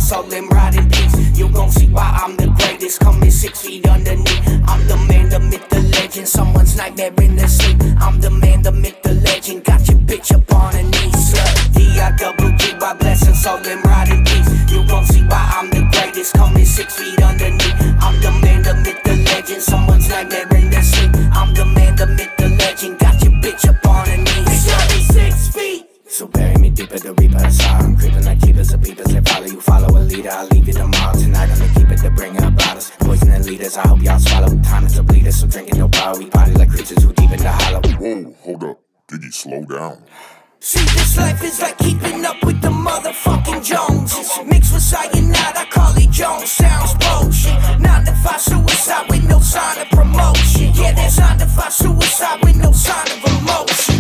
soul and ride in peace. You gon' see why I'm the greatest, coming 6 feet underneath. I'm the man, the myth, the legend, someone's nightmare in their sleep. I'm the man, the myth, the legend, got your bitch up on her knees. D-I-double-G, by blessing soul and ride in peace. You gon' see why I'm the greatest, coming 6 feet underneath. I'm the man, the myth, the legend, someone's nightmare in their sleep. I'm the man, the myth, the legend, got your bitch up on her knees. 6 feet. So bury me deep at the reaper's heart. I'm creeping like keepers of peepers. They follow you, follow a leader. I'll leave you tomorrow. Tonight I'ma keep it to bring up bottles. Poison and leaders, I hope y'all swallow. Time is a bleeder, so drinking no power. We party like creatures who deep in the hollow. Whoa, hold up, Diggy, slow down. See, this life is like keeping up with the motherfucking Joneses. Mixed with cyanide, I call it Jones. Sounds bullshit. 9 to 5 suicide with no sign of promotion. Yeah, there's 9 to 5 suicide with no sign of emotion.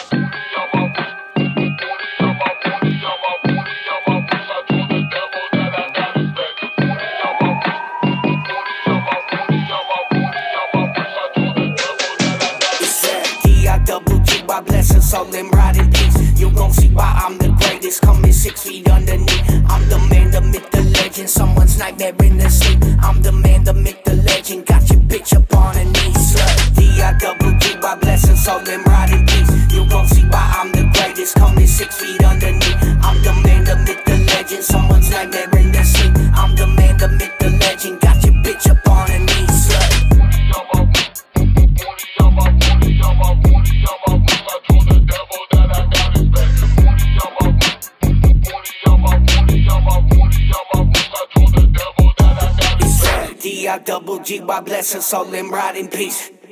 D-I-double-G, by blessing soul and ride in peace. You gon' see why I'm the greatest, coming 6 feet underneath. I'm the man, the myth, the legend, someone's nightmare in their sleep. I'm the man, the myth, the legend, got your bitch up on her knees. D-I-double-G, by blessing soul and ride in peace. You gon' see why I'm the greatest, coming 6 feet underneath. I'm the man, the myth, the legend, someone's nightmare in their sleep. I'm the man, the myth, the legend, got your bitch up on her knees. D-I-double-G, by blessing soul and ride in peace.